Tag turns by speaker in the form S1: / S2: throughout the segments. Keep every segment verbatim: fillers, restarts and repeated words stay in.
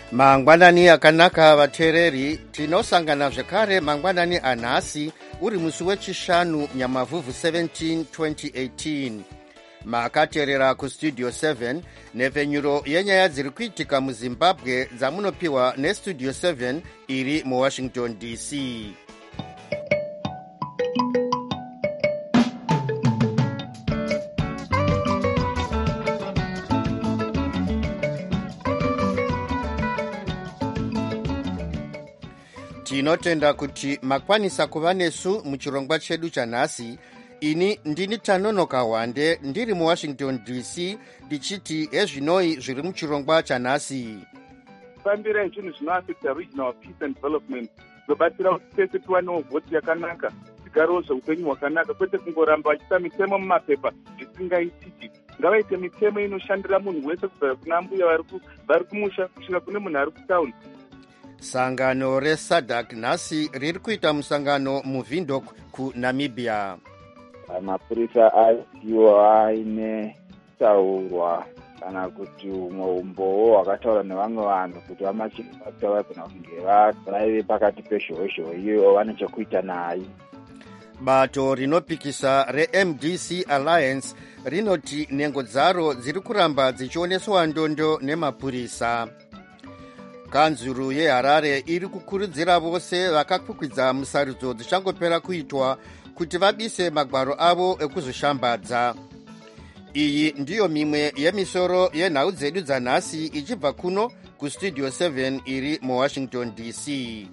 S1: mangwanani akanaka vateereri, tinosangana zvekare mangwanani anhasi uri musi wechishanu nyamavhuvhu seventini twenty eighteen. makateerera kustudio seven nhepfenyuro yenyaya dziri kuitika muzimbabwe dzamunopiwa nestudio seven iri muwashington D C. tinotenda kuti makwanisa kuva nesu muchirongwa chedu chanhasi. Ini ndini Tanonoka Wande ndiri muwashington D C ndichiti ezvinoi zviri muchirongwa chanhasi.
S2: Fambira ezvinhu zvinoafecta regional peace and development zobatsira kuti tese tiwanewo vhoti yakanaka, tigarewo zveupenyu hwakanaka, kwete kungoramba vachiisa mitemo mumapepa zvisingaitiki. Ngavaite mitemo inoshandira munhu wese kubva kuna mbuya vari kumusha kusvika kune munhu ari kutauni.
S1: Sangano resadc nhasi riri kuita musangano muVindhoek kuNamibia.
S3: Mapurisa aiwa aine taurwa kana kuti umwe umbowo hwakataura nevamwe vanhu kuti vamachibata vaigona kunge vaive pakati pezhowezhowe iyo vane chekuita naye.
S1: Bato rinopikisa reM D C Alliance rinoti nhengo dzaro dziri kuramba dzichioneswa ndondo nemapurisa. Kanzuru yeHarare iri kukurudzira vose vakakwikwidza musarudzo dzichangopera kuitwa kuti vabise magwaro avo ekuzoshambadza. Iyi ndiyo mimwe yemisoro yenhau dzedu dzanhasi ichibva kuno kustudio seven iri muwashington D C.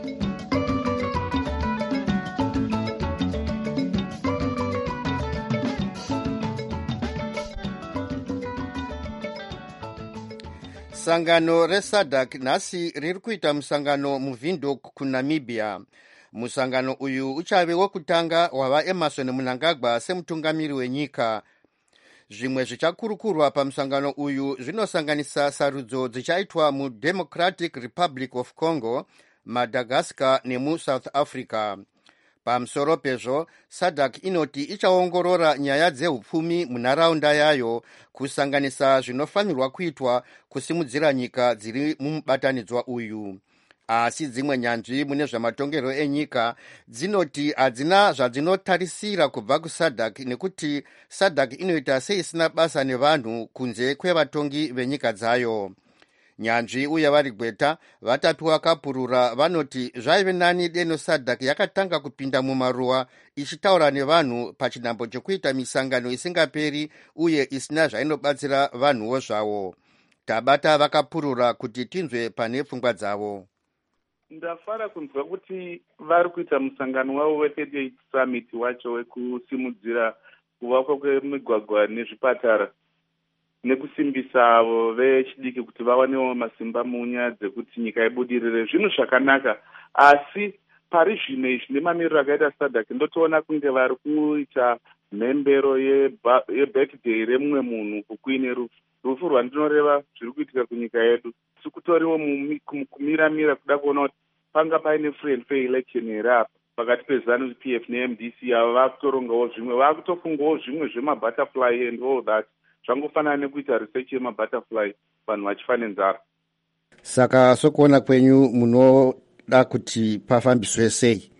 S1: Sangano resadc nhasi riri kuita musangano muVindhoek kuNamibia. Musangano uyu uchave wekutanga wava Emmerson Mnangagwa semutungamiri wenyika. Zvimwe zvichakurukurwa pamusangano uyu zvinosanganisa sarudzo dzichaitwa muDemocratic Republic of Congo, Madagascar nemuSouth Africa. Pamusoro pezvo, sadc inoti ichaongorora nyaya dzehupfumi munharaunda yayo, kusanganisa zvinofanirwa kuitwa kusimudzira nyika dziri mumubatanidzwa uyu. Asi dzimwe nyanzvi mune zvamatongerwo enyika dzinoti hadzina zvadzinotarisira kubva kusadc nekuti sadc inoita seisina basa nevanhu kunze kwevatongi venyika dzayo. Nyanzvi uye vari gweta vatapiwa kapurura vanoti zvaive nani deno sadc yakatanga kupinda mumaruwa ichitaura nevanhu pachinhambo chokuita misangano isingaperi uye isina zvainobatsira vanhuwo zvavo. Tabata vakapurura kuti tinzwe pane pfungwa dzavo.
S2: Ndafara kunzwa kuti vari kuita musangano wavo we summit wacho wekusimudzira kuvakwa kwemigwagwa nezvipatara nekusimbisa avo vechidiki kuti vawanewo masimba munyaya dzekuti nyika ibudirire. Zvinhu zvakanaka, asi pari zvino izvi nemamiriro akaita sadc ndotoona kunge vari kuita mhembero yebirthday remumwe munhu kukuine rufu. Rufu rwandinoreva zviri kuitika kunyika yedu. Sikutoriwo kumiramira kuda kuona kuti panga paine free and fair election here apa pakati peZANU P F neM D C avo vakutorongawo zvimwe, vakutofungawo zvimwe zvemabutterfly and all that, zvangofanana nekuita research yemabutterfly vanhu vachifa nenzara.
S1: Saka sokuona kwenyu munoda kuti pafambiswe sei?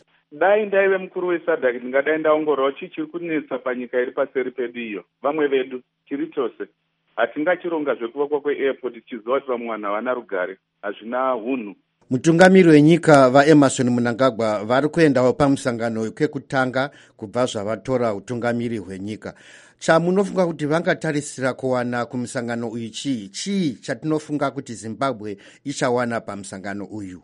S2: Dai ndaive mukuru wesadc ndingadai ndaongororawo chii chiri kunetsa panyika iri paseri pedu iyo. Vamwe vedu tiri tose hatingachironga zvekuvakwa kweairport tichiziva kuti vamwe vanhu havana rugare, hazvina hunhu.
S1: Mutungamiri wenyika vaEmmerson Mnangagwa vari kuendawo pamusangano wekutanga kubva zvavatora utungamiri hwenyika. Chamunofunga kuti vangatarisira kuwana kumusangano uyu chii? Chii chatinofunga kuti Zimbabwe ichawana pamusangano uyu?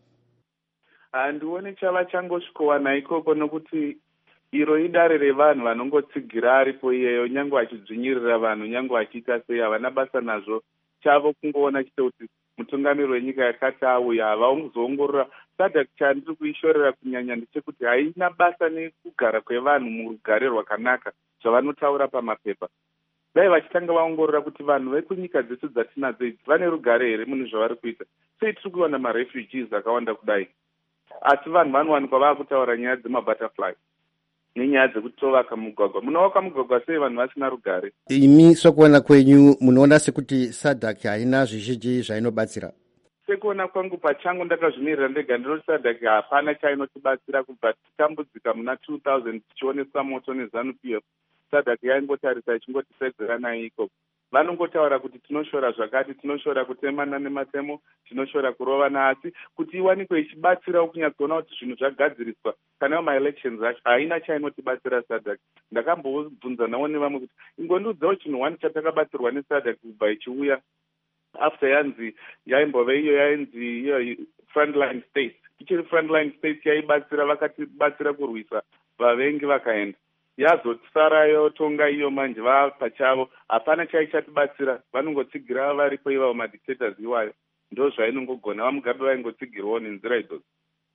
S2: Handioni chava changosvikowana ikoko, nokuti iro idare revanhu vanongotsigira aripo iyeyo, nyange achidzvinyirira vanhu, nyange achiita sei, havana basa nazvo. Chavo kungoona chite kuti mutungamiri wenyika yakati auya havazoongorora. sadc chandiri kuishorera kunyanya ndechekuti haina basa nekugara kwevanhu murugare rwakanaka zvavanotaura pamapepa. Dai vachitanga vaongorora kuti vanhu vekunyika dzese dzatinadzo idzi vane rugare here mune zvavari kuita. Sei tiri kuwana marefugees akawanda kudai, asi vanhu vanowanikwa vaakutaura nyaya dzemabutterfly. nenyaya dzekuti tovaka mugwagwa. Munovaka mugwagwa sei vanhu vasina rugare?
S1: Imi sokuona kwenyu munoona sekuti SADC haina zvizhinji zvainobatsira?
S2: Sekuona kwangu pachangu ndakazvimirira ndega ndinoti SADC hapana chainotibatsira. Kubva titambudzika muna two thousand tichioneswa moto neZANU P F, SADC yaingotarisa ichingotisedzeranai ikoko. Vanongotaura kuti tinoshora zvakati, tinoshora kutemana nematemo, tinoshora kurovana, asi kuti iwanikwe ichibatsirawo kunyatsoona kuti zvinhu zvagadziriswa kana ma-elections acho haina chainotibatsira SADC. Ndakambobvunza nawo nevamwe kuti ingondiudzawo chinhu one chatakabatsirwa neSADC kubva ichiuya after yanzi yaimbove iyo yainzi iyo frontline states. Ichiri frontline states yaibatsira, vakatibatsira kurwisa vavengi vakaenda. Yazotsara yotonga iyo manje vapachavo, hapana chaichatibatsira. Vanongotsigira varipo ivavo madictators iwayo, ndo zvainongogona. Vamugabe vaingotsigirwawo nenzira idzodzo.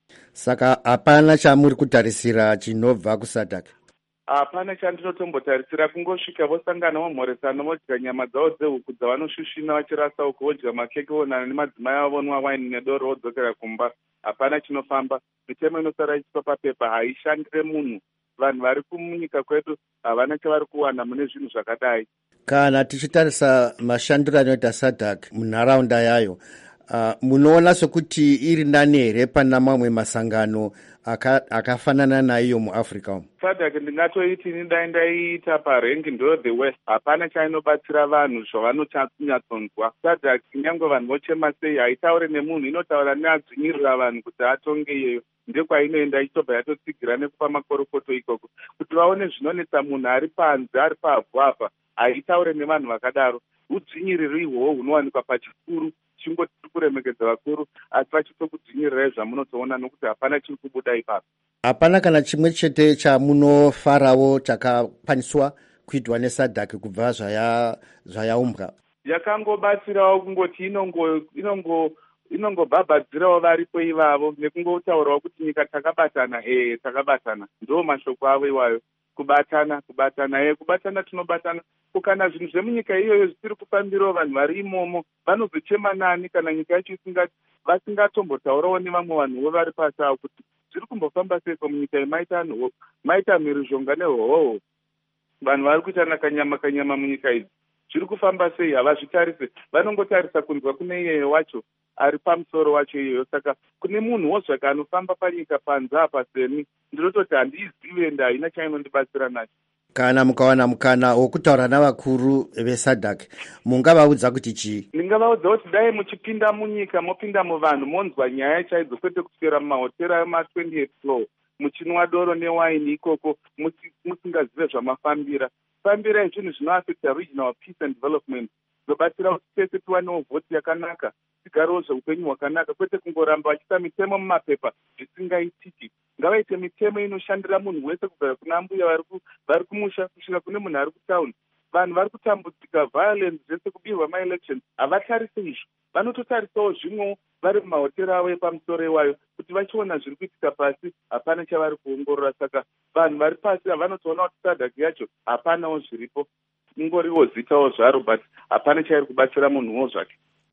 S1: Saka hapana chamuri kutarisira chinobva kuSADC?
S2: Hapana chandinotombotarisira, kungosvika vosangana vomhoresana, vodya nyama dzavo dzehuku dzavanoshushina vachirasa uko, vodya makeke, vonana nemadzimai avo, vonwa waini nedoro, vodzokera kumba. Hapana chinofamba. Mitemo inosara ichipa papepa haishandire munhu. Vanhu vari kumunyika kwedu havana chavari kuwana mune zvinhu zvakadai.
S1: Kana tichitarisa mashandiro anoita SADC munharaunda yayo, uh, munoona sokuti iri nani here pana mamwe masangano akafanana aka naiyo muAfrica umu?
S2: SADC ndingatoiti nidai ndaiita parengi ndo the west. Hapana chainobatsira vanhu zvavanonyatsonzwa. SADC nyangwe vanhu vochema sei haitaure nemunhu, inotaura neadzvinyirira vanhu kuti atonge iyeyo. Ndekwainoenda ichitobva yatotsigira nekupa makorokoto ikoko kuti vaone zvinonetsa munhu ari panze, ari pavhu apa. Haitaure nevanhu vakadaro. Udzvinyiriri ihwohwo hunowanikwa pachikuru, chingoti tiri kuremekedza vakuru asi vachitokudzvinyirirai zvamunotoona, nokuti hapana chiri kubuda ipapo. Hapana
S1: kana chimwe chete chamunofarawo chakakwaniswa kuitwa neSADC kubva zvayaumbwa?
S2: Yakangobatsirawo kungoti inongo inongo inongobhabhadzirawo varipo ivavo nekungotaurawo kuti nyika takabatana. Eh, takabatana ndo mashoko avo iwayo. Kubatana, kubatana, eh, kubatana tinobatana. Kana zvinhu zvemunyika iyoyo zvisiri kufambirawo vanhu vari imomo, vanozochema nani kana nyika yacho isingati vasingatombotaurawo nevamwe vanhuwo vari pasi avo kuti zviri kumbofamba seiko munyika yemaita anhuwo, maita mhirizhonga nehoho. Vanhu vari kuitana kanyama kanyama munyika idzi. Zviri kufamba sei havazvitarise, vanongotarisa kunzwa kune iyeyo wacho ari pamusoro wacho iyoyo. Saka kune munhuwo zvake anofamba panyika panze apa seni, ndinototi handiizive ende haina chainondibatsira nacho. Kana mukawana mukana wokutaura navakuru veSADC, mungavaudza kuti chii? Ndingavaudza kuti dai muchipinda munyika, mopinda muvanhu, monzwa nyaya chaidzo, kwete kuswera mumahotera ema-twenty-eight floor muchinwa doro newaini ikoko, musingazive zvamafambira. Fambirai zvinhu zvinoaffecta regional peace and development, zobatsira kuti tese tiwanewo vhoti yakanaka, tigarewo zveupenyu hwakanaka, kwete kungoramba vachiisa mitemo mumapepa zvisingaitiki. Ngavaite mitemo inoshandira munhu wese, kubva kuna mbuya vari kumusha kusvika kune munhu ari kutauni. Vanhu vari kutambudzika, violence zvese, kubirwa ma-elections, havatarise izvo. Vanototarisawo zvimwewo vari mumahotera avo epamusoro iwayo, kuti vachiona zviri kuitika pasi hapana chavari kuongorora. Saka vanhu vari pasi havanotoona kuti SADC yacho hapanawo zviripo, ingoriwo zitawo zvaro, but hapana chairi kubatsira munhuwo zvake.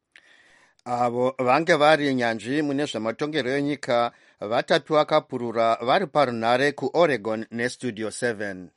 S2: Avo vange vari nyanzvi mune zvamatongerwo enyika vatatu vakapurura vari parunhare kuOregon neStudio seven.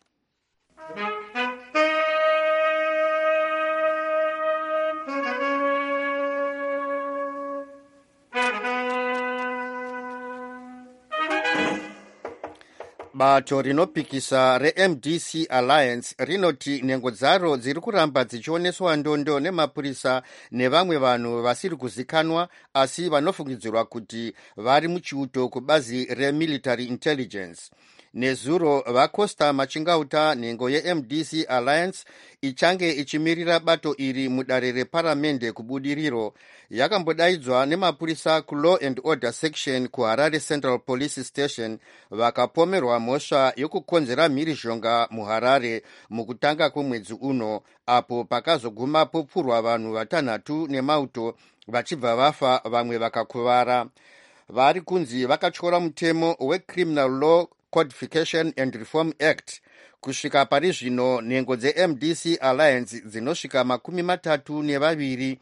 S2: Bato rinopikisa reM D C Alliance rinoti nhengo dzaro dziri kuramba dzichioneswa ndondo nemapurisa nevamwe vanhu vasiri kuzikanwa asi vanofungidzirwa kuti vari muchiuto kubazi remilitary intelligence. Nezuro vaCosta machingauta nhengo yeM D C Alliance ichange ichimirira bato iri mudare reparamende kubudiriro yakambodaidzwa nemapurisa kuLaw and Order Section kuHarare Central Police Station vakapomerwa mhosva yokukonzera mhirizhonga muHarare mukutanga kwemwedzi uno, apo pakazoguma popfurwa vanhu vatanhatu nemauto vachibva vafa vamwe vakakuvara. Vari kunzi vakatyora mutemo weCriminal Law Codification and Reform Act. Kusvika pari zvino nhengo dzeM D C Alliance dzinosvika makumi matatu nevaviri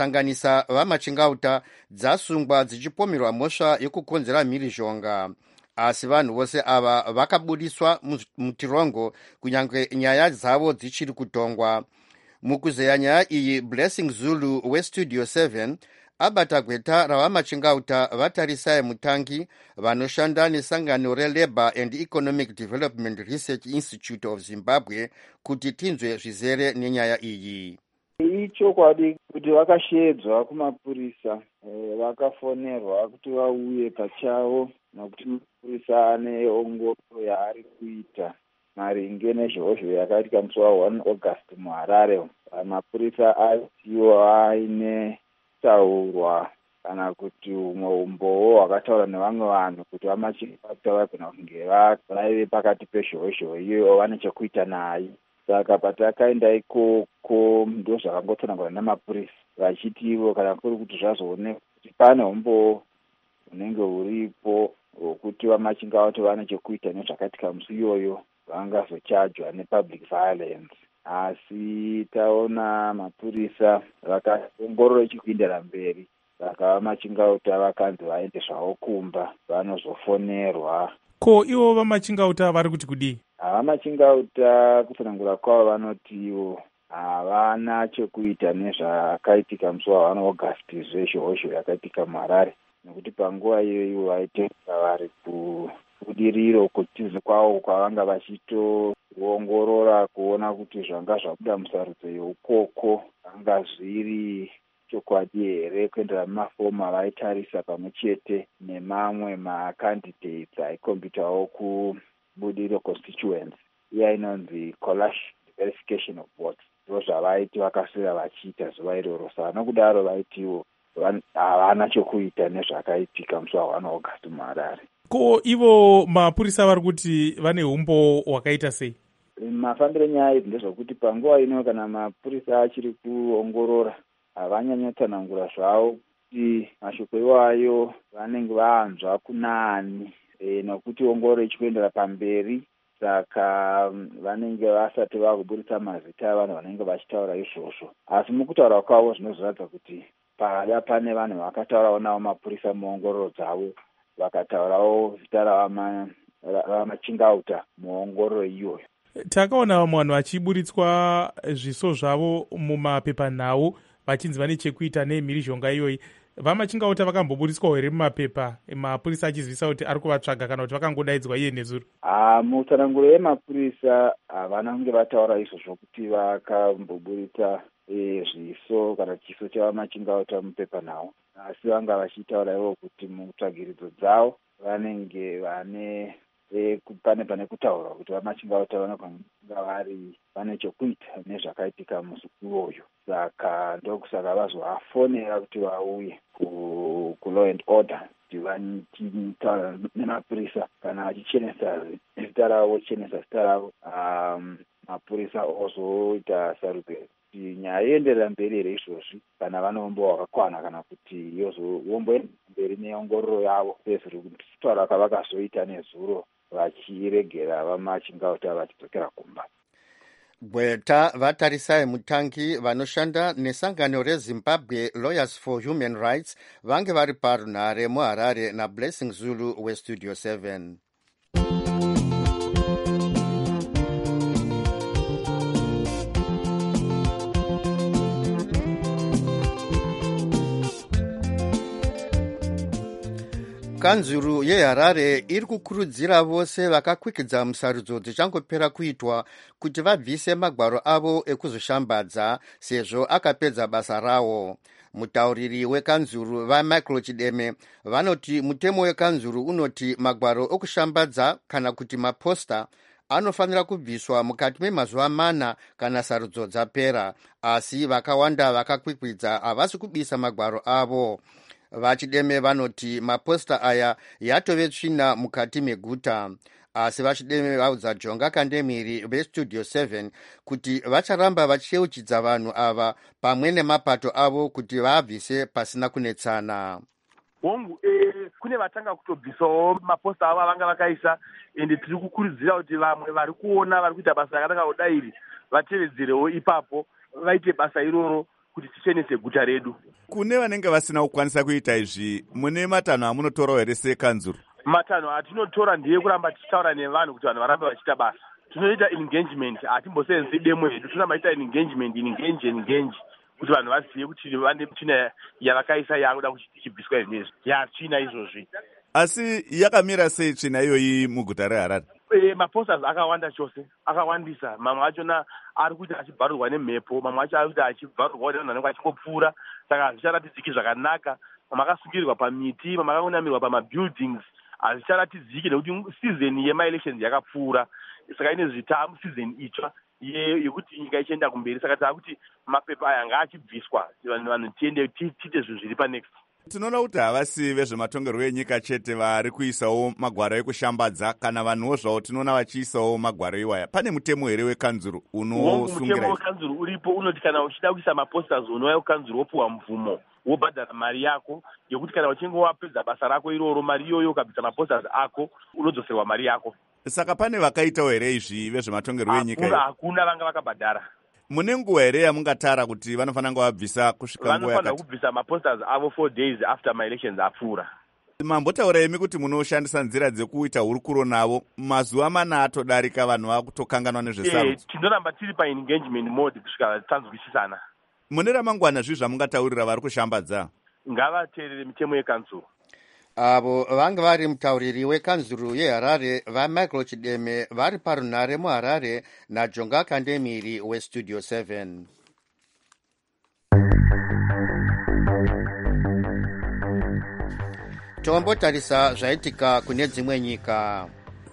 S2: kusanganisa vamachingauta dzasungwa dzichipomerwa mhosva yokukonzera mhirizhonga.
S1: asi vanhu vose ava vakabudiswa mutirongo kunyange nyaya dzavo dzichiri kutongwa. Mukuzeya nyaya iyi, Blessing Zulu westudio seven abata gweta ravamachingauta vatarisai Mutangi vanoshanda nesangano reLabour and Economic Development Research Institute of Zimbabwe kuti tinzwe zvizere nenyaya iyi.
S3: Ichokwadi kuti vakashedzwa kumapurisa, vakafonerwa kuti vauye pachavo nokuti mapurisa ane ongororo yaari kuita maringe nezvozvo yakaitika musi wa one August muHarare. Mapurisa aiwo aine taurwa kana kuti umwe umbowo hwakataura nevamwe vanhu kuti vamachingauta vagona kunge vaive pakati pezhozho iyoyo vane chekuita naye. Saka patakaenda ikoko ndo zvakangotsanangurwa namapurisa vachiti ivo kana kuri kuti zvazooneka kuti pane umbowo unenge uripo hwokuti vamachingauta vane chekuita nezvakaitika musi iyoyo vangazochajwa nepublic violence. Asi taona mapurisa vakaongorora ichikuendera mberi, saka vamachingauta vakanzi vaende zvavo kumba vanozofonerwa.
S4: Ko ivo vamachingauta vari kuti kudii?
S3: Vamachingauta kutsanangura kwavo vanoti ivo havana chekuita nezvakaitika musi wa one August zvezhozho yakaitika muHarare, nekuti panguva iyoyo ivo vaitenga vari kubudiriro kutizi kwavo kwavanga vachitoongorora kuona kuti zvanga zvabuda musarudzo yeukoko zvanga zviri chokwadi here kuendera mumafomu avaitarisa pamwe chete nemamwe macandidates aikombitawo kubudiriro constituency iya inonzi collation verification of votes. Ndo zvavaiti vakasvira vachiita zuva iroro. Saka nokudaro vaitiwo havana chekuita nezvakaitika musi wa one August muHarare.
S4: Ko ivo mapurisa vari kuti vane umbo hwakaita sei?
S3: Mafambiro nyaya idzi ndezvokuti panguva ino kana mapurisa achiri kuongorora havanyanyotsanangura zvavo kuti mashoko iwayo vanenge vaanzwa kunani e, nokuti ongororo ichikuendera pamberi, saka vanenge vasati vakuburitsa mazita avanhu vanenge vachitaura izvozvo. Asi mukutaura kwavo zvinozoratidza kuti paya pane vanhu vakataurawo navo mapurisa muongororo dzavo, vakataurawo zita ravamachingauta muongororo iyoyo.
S4: Takaona vamwe vanhu vachiburitswa zviso zvavo mumapepanhau vachinzi vane chekuita nemhirizhonga iyoyi. Vamachingauta vakamboburitswa here mumapepa, mapurisa achizivisa kuti ari kuvatsvaga kana kuti vakangodaidzwa iye nezuro?
S3: Mutsananguro yemapurisa havana kunge vataura izvozvo kuti vakamboburitsa zviso kana chiso chavamachingauta mupepanhau, asi vanga vachitaura ivo kuti mutsvagiridzo dzavo vanenge vane E, pane pane kutaura kuti vamachingauta vanogona vari vane chekuita nezvakaitika musi iwoyo. Saka ndokusaka vazovafonera kuti vauye ku law and order kuti vachitaura nemapurisa kana vachichenesa zita ravo vochenesa zita ravo. Um, mapurisa ozoita sarudzo kuti nyaya ienderera mberi here izvozvi kana vane umbo hwakakwana kana kuti yozomboenda mberi neongororo yavo sezviri kutaura kwavakazoita nezuro vachiregera vamachingauta vachidzokera kumba.
S1: Gweta vatarisai Mutangi vanoshanda nesangano reZimbabwe Lawyers for Human Rights vange vari parunhare muHarare naBlessing Zulu westudio seven. Kanzuru yeHarare iri kukurudzira vose vakakwikidza musarudzo dzichangopera kuitwa kuti vabvise magwaro avo ekuzoshambadza sezvo akapedza basa rawo. Mutauriri wekanzuru vaMichael Chideme vanoti mutemo wekanzuru unoti magwaro okushambadza kana kuti maposta anofanira kubviswa mukati memazuva mana kana sarudzo dzapera, asi vakawanda vakakwikwidza havasi kubisa magwaro avo. Vachideme vanoti maposta aya yatove tsvina mukati meguta, asi Vachideme vaudza Jonga Kandemiri vestudio seven kuti vacharamba vachiyeuchidza vanhu ava pamwe nemapato avo kuti vabvise pasina kunetsana.
S5: Hongu e, kune vatanga kutobvisawo maposta avo avanga vakaisa, ende tiri kukurudzira kuti vamwe vari kuona vari kuita basa rakanaka kudairi vatevedzerewo ipapo vaite basa iroro kuti tichenese guta redu.
S6: Kune vanenge vasina kukwanisa kuita izvi, mune matanho amunotorawo here sekanzuru?
S5: matanho atinotora ndiye kuramba tichitaura nevanhu kuti vanhu varambe vachiita basa. Tinoita engagement, hatimboseenzi demo yedu, tinoramba tichiita engagement, engage engage kuti vanhu vazive kuti vane tsvina yavakaisa yakuda kuti tichibviswa izvozvi. Ya tsvina izvozvi.
S6: Asi yakamira sei tsvina iyoyi muguta reHarare?
S5: E, maposters akawanda chose, akawandisa. Mamwe achona ari kuita achibvarurwa nemhepo, mamwe acho ari kuita achibvarurwa nevanhu vanenge vachingopfuura, saka hazvicharatidziki zvakanaka. Makasungirirwa pamiti, makaonamirwa pamabuildings, hazvicharatidziki nekuti season yema-elections yakapfuura. Saka ine zvitamu season itsva yekuti nyika ichienda kumberi. Saka taakuti mapepa aya ngaachibviswa, vanhu tiende tiite zvinhu zviri panext.
S6: Tinoona kuti havasi vezvematongerwo enyika chete vari kuisawo magwaro ekushambadza, kana vanhuwo zvavo tinoona vachiisawo magwaro iwaya. Pane mutemo here wekanzuru unosungira?
S5: Mutemo wekanzuru uripo, unoti kana uchida kuisa maposters unouya kukanzuru wopuwa mvumo, wobhadhara mari yako yekuti kana uchinge wapedza basa rako iroro, mari iyoyo ukabvisa maposters ako unodzoserwa mari yako.
S6: Saka pane vakaitawo here izvi vezvematongerwo enyika?
S5: Hakuna vanga vakabhadhara.
S6: Mune nguva here yamungatara kuti vanofanira kuvabvisa kusvika nguva yakati?
S5: Vanofanira kubvisa maposters avo four days after my elections apfuura.
S6: Mambotaura imi kuti munoshandisa nzira dzekuita hurukuro navo, mazuva mana atodarika vanhu vakutokanganwa nezvesarudzo.
S5: Tinoramba tiri pa-engagement mode kusvika tanzwisisana.
S6: Mune ramangwana zvii zvamungataurira vari kushambadza?
S5: Ngavateerere mitemo yekanzuru.
S1: Avo vanga vari mutauriri wekanzuru yeHarare vaMichael Chideme vari parunhare muHarare naJonga Kandemiri weStudio seven. Tombotarisa zvaitika kune dzimwe nyika.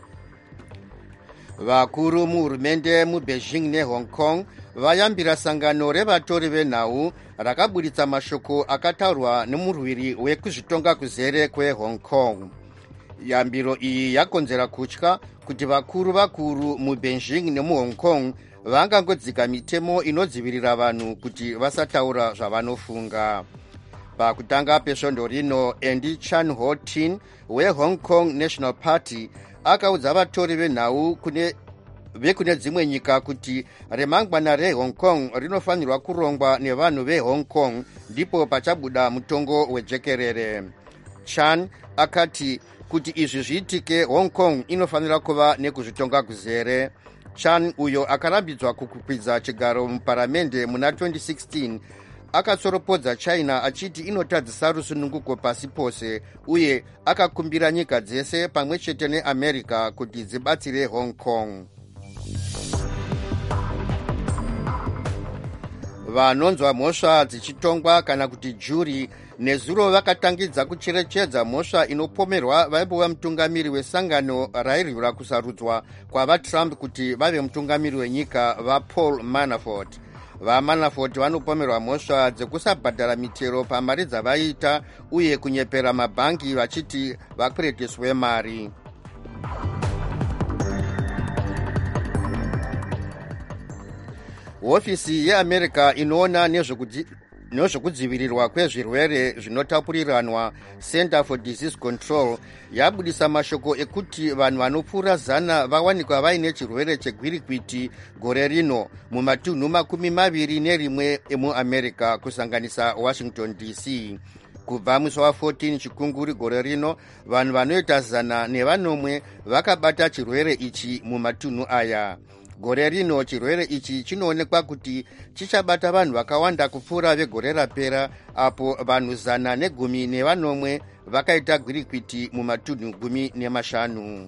S1: Vakuru muhurumende muBeijing neHong Kong vayambira sangano revatori venhau rakaburitsa mashoko akataurwa nemurwiri wekuzvitonga kuzere kweHong Kong. Yambiro iyi yakonzera kutya kuti vakuru vakuru muBeijing nemuHong Kong vangangodzika mitemo inodzivirira vanhu kuti vasataura zvavanofunga. Pakutanga pesvondo rino, Andy Chan Ho Tin weHong Kong National Party akaudza vatori venhau kune vekune dzimwe nyika kuti remangwana reHong Kong rinofanirwa kurongwa nevanhu veHong Kong, ndipo pachabuda mutongo wejekerere. Chan akati kuti izvi zviitike, Hong Kong inofanira kuva nekuzvitonga kuzere. Chan, uyo akarambidzwa kukwidza chigaro muparamende muna twenty sixteen, akatsoropodza China achiti inotadzisa rusununguko pasi pose, uye akakumbira nyika dzese pamwe chete neAmerica kuti dzibatsire Hong Kong. Vanonzwa mhosva dzichitongwa kana kuti juri nezuro vakatangidza kucherechedza mhosva inopomerwa vaimbova mutungamiri wesangano rairwira kusarudzwa kwavaTrump kuti vave mutungamiri wenyika vaPaul Manafort. VaManafort vanopomerwa mhosva dzekusabhadhara mitero pamari dzavaiita uye kunyepera mabhangi vachiti vakweretiswe mari. Hofisi yeAmerica inoona nezvekudzivirirwa kwezvirwere zvinotapuriranwa, Center for Disease Control, yabudisa mashoko ekuti vanhu vanopfuura zana vawanikwa vaine chirwere chegwirikwiti gore rino mumatunhu makumi maviri nerimwe emuAmerica kusanganisa Washington D C. Kubva musi wa14 chikunguri gore rino, vanhu vanoita zana nevanomwe vakabata chirwere ichi mumatunhu aya. Gore rino chirwere ichi chinoonekwa kuti chichabata vanhu vakawanda kupfuura vegore rapera, apo vanhu zana negumi nevanomwe vakaita gwirikwiti mumatunhu gumi nemashanu.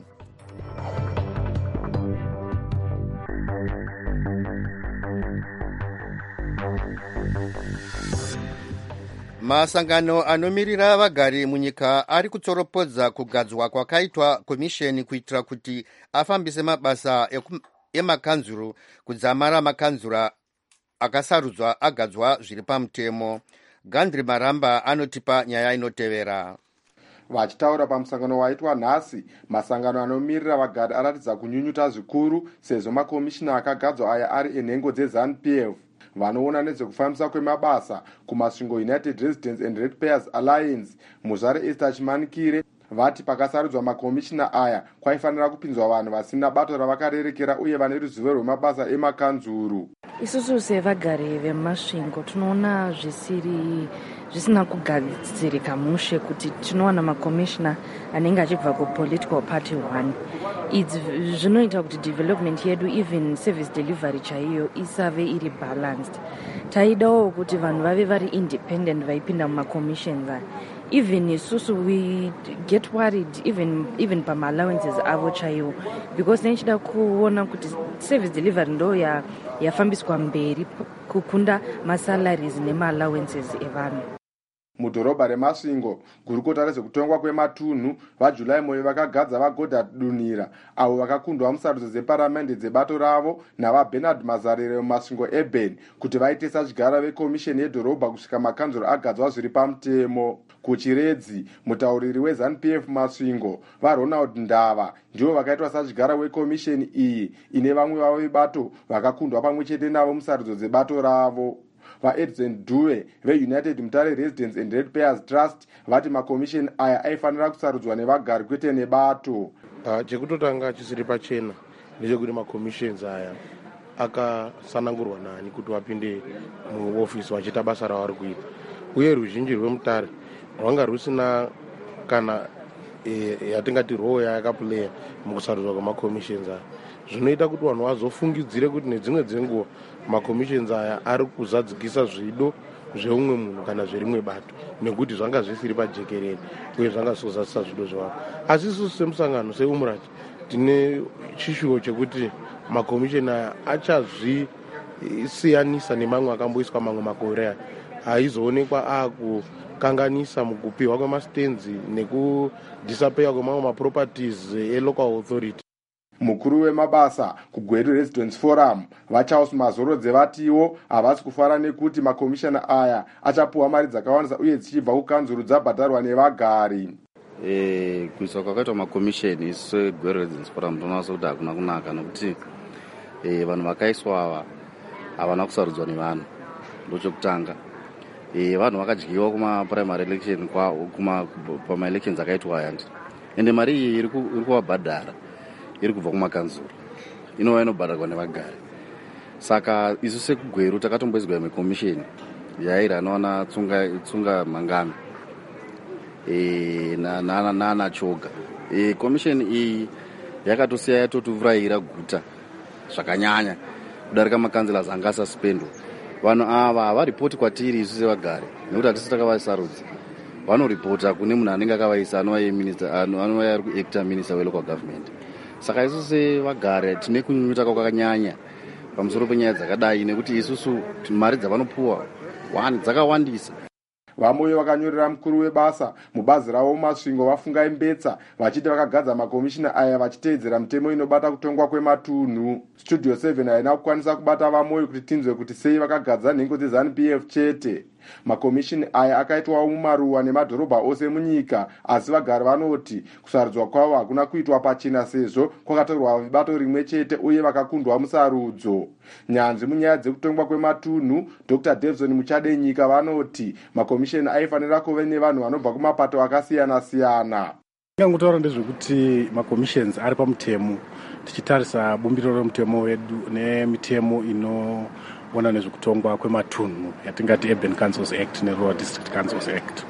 S1: Masangano anomirira vagari munyika ari kutsoropodza kugadzwa kwakaitwa komisheni kuitira kuti afambise mabasa eku emakanzuru kudzamara makanzura akasarudzwa agadzwa zviri pamutemo. Gandri Maramba anotipa nyaya inotevera.
S7: Vachitaura pamusangano waitwa nhasi, masangano anomirira vagari aratidza kunyunyuta zvikuru sezvo makomishina akagadzwa aya ari enhengo dzeZANU P F vanoona nezvekufambisa kwemabasa kumasvingo United Residents and Ratepayers Alliance. Muzvare Esther Chimanikire vati pakasarudzwa makomishina aya kwaifanira kupinzwa vanhu vasina bato ravakarerekera uye vane ruzivo rwemabasa emakanzuru.
S8: isusu sevagari vemasvingo tinoona zvisiri zvisina kugadzirika mushe kuti tinowana makomishina anenge achibva kupolitical party one. Idzi zvinoita kuti development yedu even service delivery chaiyo isave iri balanced. Taidawo kuti vanhu vave vari independent vaipinda mumakommissions aya. Even isusu we get worried even even pama allowances avo chaiwo because nechida kuona kuti service delivery ndo ya yafambiswa mberi kukunda masalaries nema allowances evanhu.
S7: Mudhorobha remasvingo, gurukota rezvekutongwa kwematunhu vaJulai moyo vakagadza vaGodhard Dunira avo vakakundwa musarudzo dzeparamende dzebato ravo navaBernard Mazarire mumasvingo eBen kuti vaite sadyigara vekomisheni yedhorobha kusvika makanzuro agadzwa zviri pamutemo. Kuchiredzi, mutauriri weZANU-P F masvingo vaRonald Ndava ndivo vakaitwa sadyigara wekomisheni iyi ine vamwe vavo vebato vakakundwa pamwe chete navo musarudzo dzebato ravo. VaEdson Due veUnited Mutare Residents and Ratepayers Trust vati makomisheni aya aifanira kusarudzwa nevagari kwete nebato.
S9: Uh, chekutotanga chisiri pachena ndechekuti makomisheni aya akasanangurwa nani kuti vapinde muofisi vachiita basa ravari kuita, uye ruzhinji rwemutare rwanga rusina kana e, yatingati roo yayakapuleya mukusarudzwa kwemakomisheni aya. Zvinoita kuti vanhu vazofungidzire kuti nedzimwe dzenguva makomisheni aya ari kuzadzikisa zvido zveumwe munhu kana zverimwe bato nekuti zvanga zvisiri pajekerere uye zvanga zvozadzisa zvido zvevanhu. Asi isusu semusangano seumrat tine chishuwo chekuti makomisheni aya achazvisiyanisa nemamwe akamboiswa mamwe makore aya, aizoonekwa akukanganisa mukupiwa kwemastenzi nekudhisapeya kwemamwe maproperties elocal authority.
S7: Mukuru wemabasa kuGweru Residents Forum vaCharles Mazorodze vatiwo havasi kufara nekuti makomishana aya achapuwa mari dzakawandisa uye dzichibva kukanzuru dzabhadharwa nevagari.
S10: Eh, kuiswa kwakaitwa makomisheni isu Gweru Residents Forum tinoona kuti hakuna kunaka nekuti eh, vanhu vakaiswa ava havana kusarudzwa nevanhu. Ndochokutanga eh, vanhu vakadyiwa kuma primary election kwa kuma pama elections akaitwa aya ndi ende mari iyi iri kuvabhadhara iri kubva kumakanzuro inova inobhadharwa nevagari. Saka isu sekugweru takatomboiswa mekomisheni yaira anoona tsunga tsunga mangami e, na na na na choga e, komisheni iyi yakatosiya yatotuvurayira guta zvakanyanya kudarika makanzela anga asuspendwa. Vanhu ava havaripoti kwatiri isu sevagari nekuti hatisi takavasarudza. Vanoripota kune munhu anenge akavaisa anova minister anova ari kuacta minister welocal government. Saka isusu sevagari tine kunyunyuta kwakanyanya pamusoro penyaya dzakadai nekuti isusu mari dzavanopuwa wani dzakawandisa.
S7: Vamoyo vakanyorera mukuru webasa mubazi ravo mumasvingo vafungai mbetsa vachiti vakagadza makomishina aya vachiteedzera mutemo inobata kutongwa kwematunhu. Studio seven haina kukwanisa kubata Vamoyo kuti tinzwe kuti sei vakagadza nhengo dzeZANU-P F chete. Makomishini aya akaitwawo mumaruwa nemadhorobha ose munyika, asi vagari vanoti kusarudzwa kwavo hakuna kuitwa pachena sezvo kwakatorwa vibato rimwe chete uye vakakundwa musarudzo. Nyanzvi munyaya dzekutongwa kwematunhu Doctor Davison Muchadenyika vanoti makomishini aifanira kuve nevanhu vanobva kumapato akasiyana siyana.
S9: Ngangotaura ndezvekuti makomishens ari pamutemo tichitarisa bumbiro remutemo wedu nemitemo ino ona nezvekutongwa kwematunhu yatingati Urban Councils Act neRural District Councils Act.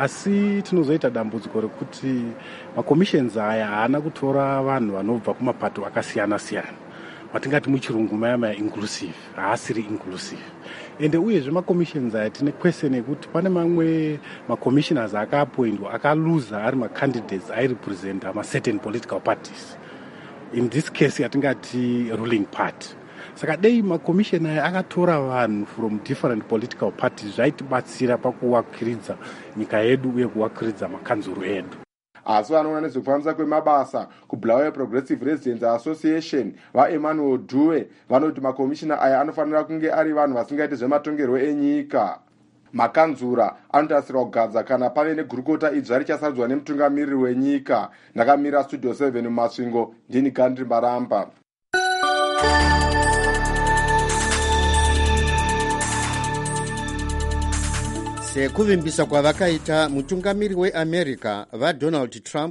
S9: Asi tinozoita dambudziko rekuti makomishens aya haana kutora vanhu vanobva kumapato akasiyana siyana, vatingati muchirungu maya maya inclusive, haasiri inclusive. Ende uyezve makomishens aya tine question yekuti pane mamwe macommissioners akaappointwa akaluza ari macandidates airepresenta ma-certain political parties, in this case yatingati ruling party. Saka dei makomisheni aya akatora vanhu from different political parties zvaitibatsira pakuwakiridza nyika yedu uye kuwakiridza makanzuru edu.
S7: Asi vanoona nezvekufambisa kwemabasa kuBulawayo Progressive Residents Association vaEmmanuel Due vanoti makomishina aya anofanira kunge ari vanhu vasingaiti zvematongerwo enyika. Makanzura anotarisirwa kugadza kana pave negurukota idzva richasarudzwa nemutungamiriri wenyika. Ndakamira Studio seven mumasvingo, ndini Gandhi Mbaramba.
S1: Sekuvimbisa kwavakaita mutungamiri weAmerica vaDonald Trump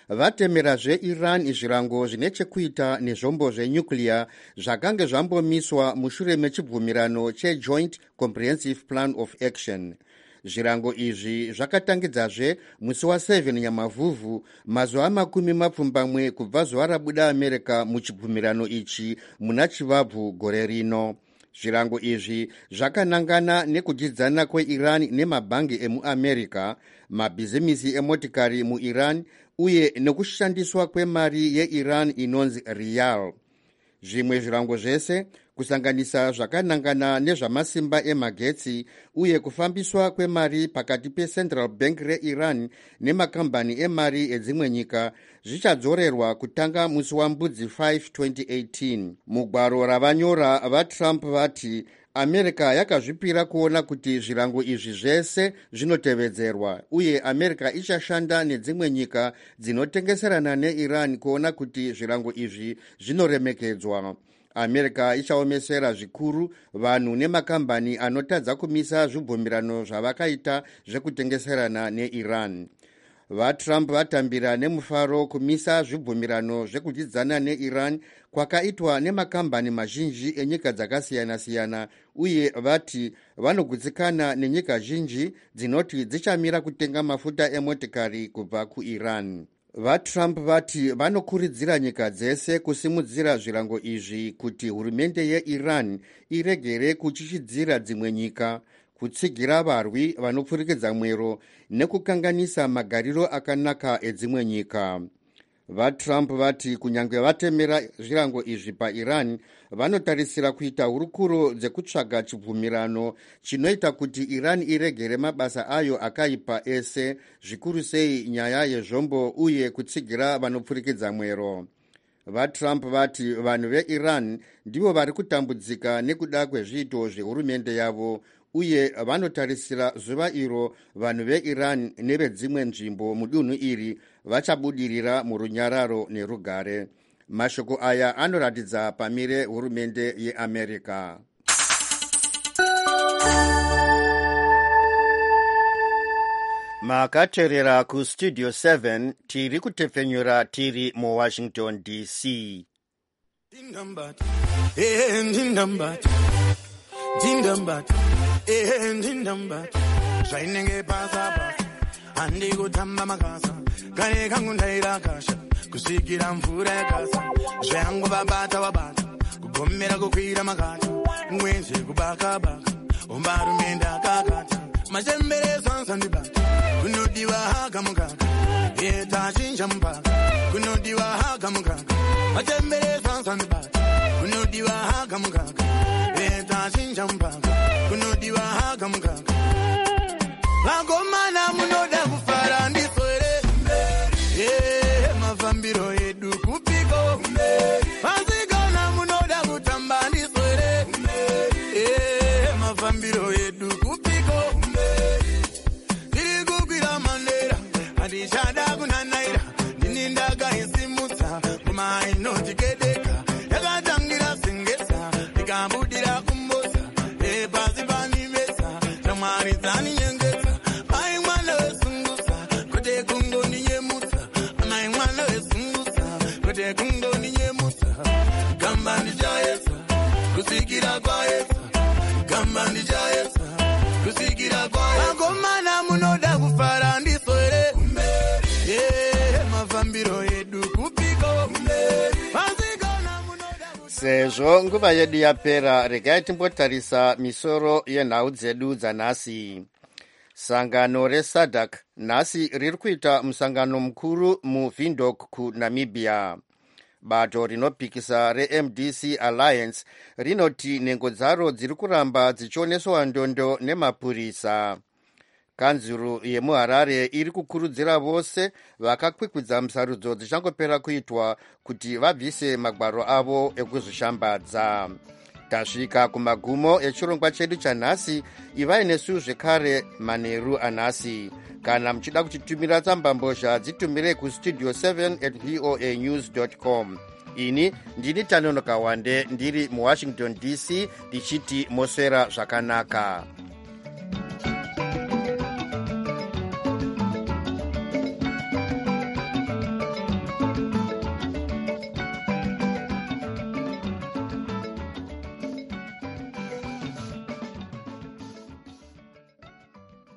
S1: vatemerazve iran zvirango zvine chekuita nezvombo zvenyuclear zvakange zvambomiswa mushure mechibvumirano chejoint comprehensive plan of action. Zvirango izvi zvakatangidzazve musi wa7 nyamavhuvhu, mazuva makumi mapfumbamwe kubva zuva rabuda America muchibvumirano ichi muna chivabvu gore rino. Zvirango izvi zvakanangana nekudyidzana kweIran nemabhangi emuAmerica, mabhizimisi emotikari muIran uye nekushandiswa kwemari yeIran inonzi rial. Zvimwe zvirango zvese kusanganisa zvakanangana nezvamasimba emagetsi uye kufambiswa kwemari pakati peCentral Bank reIran nemakambani emari edzimwe nyika zvichadzorerwa kutanga musi wambudzi fifth twenty eighteen. Mugwaro ravanyora vaTrump vati America yakazvipira kuona kuti zvirango izvi zvese zvinotevedzerwa uye America ichashanda nedzimwe nyika dzinotengeserana neIran kuona kuti zvirango izvi zvinoremekedzwa. America ichaomesera zvikuru vanhu nemakambani anotadza kumisa zvibvumirano zvavakaita zvekutengeserana neIran. VaTrump vatambira nemufaro kumisa zvibvumirano zvekudyidzana neIran kwakaitwa nemakambani mazhinji enyika dzakasiyana-siyana uye vati vanogutsikana nenyika zhinji dzinoti dzichamira kutenga mafuta emotikari kubva kuIran. VaTrump vati vanokurudzira nyika dzese kusimudzira zvirango izvi kuti hurumende yeIran iregere kuchichidzira dzimwe nyika, kutsigira varwi vanopfurikidza mwero nekukanganisa magariro akanaka edzimwe nyika. VaTrump vati kunyange vatemera zvirango izvi paIran, vanotarisira kuita hurukuro dzekutsvaga chibvumirano chinoita kuti Iran iregere mabasa ayo akaipa ese, zvikuru sei nyaya yezvombo uye kutsigira vanopfurikidza mwero. VaTrump vati vanhu veIran ndivo vari kutambudzika nekuda kwezviito zvehurumende yavo uye vanotarisira zuva iro vanhu veIran nevedzimwe nzvimbo mudunhu iri vachabudirira murunyararo nerugare. Mashoko aya anoratidza pamire hurumende yeAmerica. Makateerera kustudio seven tiri kutepfenyura tiri muWashington D C.
S11: Dindambati, eh dindambati, dindambati, eh dindambati, zvainenge basa basa, handi kutamba makasa, kare kangu ndaira kasha, kusikira mvura yakasa, zvangu babata wabata, kugomera kukwira makata, mwenje kubaka baka, umbaru menda kakata, machembere sansa ndibata, kunodiwa haka mukaka, yeta chinja mpaka, kunodiwa haka mukaka, machembere sansa ndibata, kunodiwa haka mukaka, yeta chinja mpaka, kunodiwa haka mukaka. Vagomana munoda kufara ndiswere, eh mafambiro edu kupiko, vasikana munoda kutamba ndiswere, eh mafambiro edu kupiko, ndiri kukwira mandera handishada kunanaira, ndini ndakaisimusa ngoma inotikedeka, yakatangira sengesa ikabudira kumbosa, eh pasi panimesa shamwari dzaninyengesa, mai mwana wesungusa kote kungoninyemusa, mai mwana wesungusa kote kungoninyemusa, gamba ndichaesa kusikira kwaesa, gamba ndichaesa kusikira kwaesa. Vagomana munoda kufara ndiswere, eh mafambiro edu kupiko, vasikana munoda.
S1: Sezvo nguva yedu yapera, regai timbotarisa misoro yenhau dzedu dzanhasi. Sangano reSADC nhasi riri kuita musangano mukuru muVindhoek kuNamibia. Bato rinopikisa reM D C Alliance rinoti nhengo dzaro dziri kuramba dzichioneswa ndondo nemapurisa. Kanzuru yemuHarare iri kukurudzira vose vakakwikwidza musarudzo dzichangopera kuitwa kuti vabvise magwaro avo ekuzvishambadza. Tasvika kumagumo echirongwa chedu chanhasi. Ivai nesu zvekare manheru anhasi. Kana muchida kuchitumira tsambambozha dzitumire kustudio seven at voa news dot com. Ini ndini Tanonoka Wande ndiri muWashington D C ndichiti moswera zvakanaka.